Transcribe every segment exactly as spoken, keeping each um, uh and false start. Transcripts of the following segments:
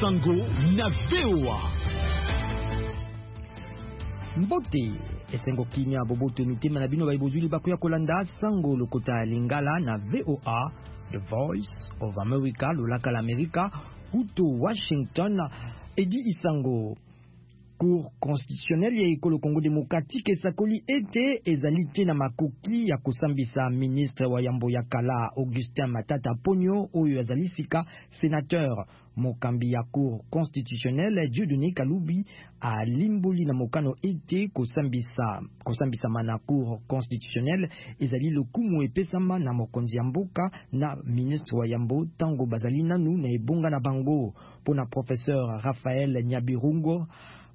Sango na V O A. Mbote esengo kinya boboto mitema na bino baibozuli bakuya kolanda sango lokota lingala na V O A, The Voice of America, lolaka l'America, huto Washington, edi isango. Cour constitutionnelle ya ekolo Congo démocratique esakoli ete ezalite na makoki ya kosambisa ministre wa yambo ya kala Augustin Matata Ponyo oyo azalisika sénateur. Mokambi ya Cour constitutionnelle Dieudonné Kaloubi a limboli na mokano ete kosambisa kosambisa mana Cour constitutionnelle ezali lokumu epesama na mokonzi ya mboka na ministre wa yambo tango bazali nanu na ebonga na bango. Pona professeur Raphaël Nyabirungo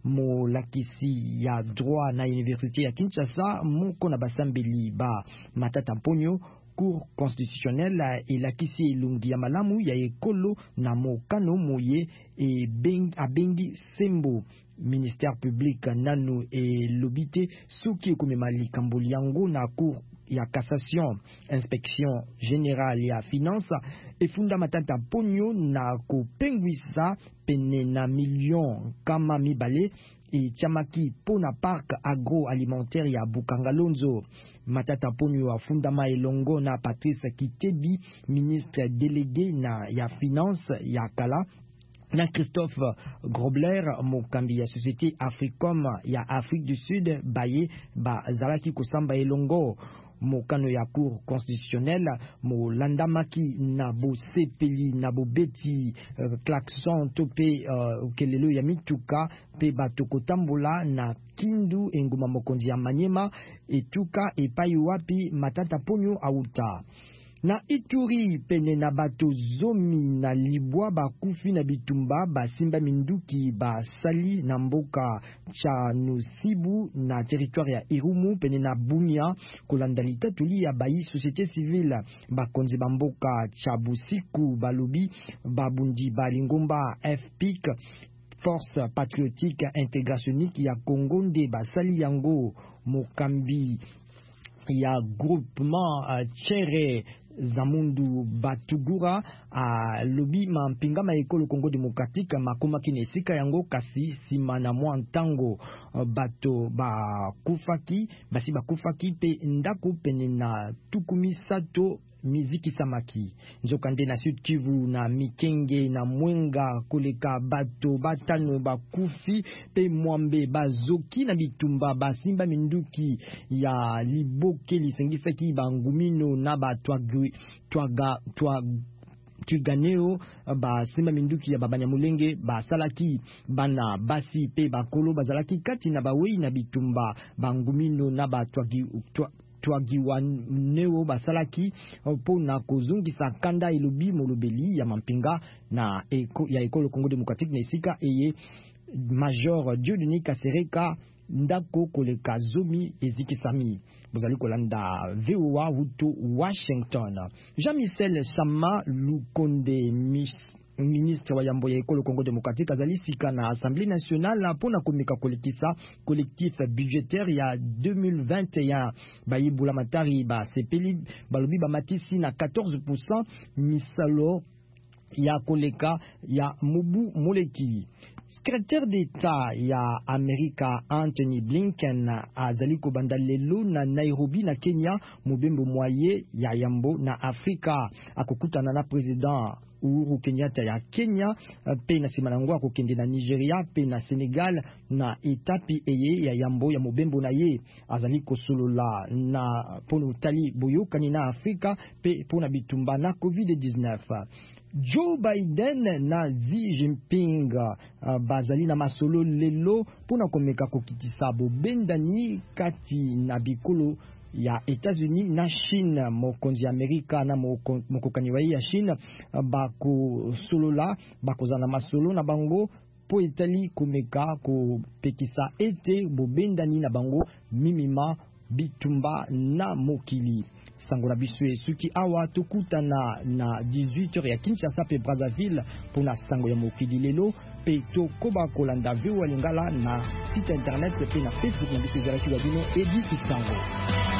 mo lakisi ya droit na université ya Kinshasa moko na basambeli ba Matata Ponyo, Cour constitutionnelle elakisi elungi ya malamu ya ekolo na mokano moye e beng, abengi sembo ministère public nanu e lobite soki ekomema likambo yango na Cour ya cassation. Inspection générale ya finance efunda Matata Ponyo na kopengwisa pene na million kama mibale e chamaki pona parc agroalimentaire ya Bukangalonzo. Matata Ponyo afundama elongo na Patrice Kitebi, ministre délégué na ya finance ya kala, na Christophe Grobler, mokambi ya société Africom ya Afrique du Sud, baye ba zalaki kosamba elongo. Mokano ya Cour constitutionnelle mo landamaki na bo sepeli na bo beti uh, klaxon tope uh, kelelo ya mituka pe batokotambola na Kindu enguma mokonzi ya Manyema etuka epai wapi Matata Ponyo auta. Na Ituri pene na bato zomi na libwa bakufi na bitumba basimba minduki basali na mboka cha Nosibu na territoire ya Irumu pene na Bunia kolanda litatuli ya bayi société civile bakonzi bamboka cha Busiku balobi babundi balingomba F P I C Force Patriotique Integrationniste ya Congo nde basali yango. Mokambi ya groupement uh, Chere Zamundu Batugura a lobi mampinga ma ekolo Congo démocratique makoma kinesika yango kasi simana mwa ntango uh, bato ba kufaki basi ba kufaki pe ndako pene na tukumi sato miziki samaki nzokande na Sud Kivu na Mikenge na Mwenga koleka bato batano bakufi pe mwambe bazoki na bitumba basimba minduki ya liboke lisengisaki bangumino na batwagwi twaga twa Tuganeo ba simba minduki ya babanya mulenge ba salaki bana basi pe bakolo bazalaki kati na bawei na bitumba bangumino na batwagi twa, twagiwa neo basalaki po na kozungisa kanda ilobi molobeli ya mampinga na eko, ya ekolo Congo démocratique na esika eye Major Dieudonné Kasereka ndako koleka zomi ezikisami. Bozali kolanda V O A huto Washington. Jean-Michel Sama Lukonde ministre wa yambo ya ekolo Congo démocratique azali sika na Assemblée nationale pona komeka kolekisa collectif budgétaire ya deux mille vingt et un bayibula matari ba sepeli balobi ba matisi na quatorze pour cent misalo ya koleka ya Mobu Moleki. Secrétaire d'État ya Amerika Anthony Blinken azali kobanda lelo na Nairobi na Kenya mobembo mwaye ya yambo na Afrika akokutana na président Uhuru Kenyatta ya Kenya pe na sima nango akokende na Nigeria pe na Senegal na etapi eye ya yambo ya mobembo na ye azali kosolola na pono tali boyokani na Afrika pe pona bitumba na COVID dix-neuf. Joe Biden na Xi Jinping uh, bazali na masolo lelo pona komeka kokitisa bobendani kati na bikolo ya États-Unis na Chine. Mokonzi Amerika na mokokani wa ya Chine uh, bako solola bako zana masolo na bango po etali komeka ko pekisa ete bobendani na bango mimima bitumba na mokili. Sango na biswe suki awa tokutana na dix-huit heures ya Kinshasa pe Brazzaville pona sango ya mokili lelo pe tokoba kolanda V O A lingala na site internet pe na Facebook na biswe zalaki wabino edi isango.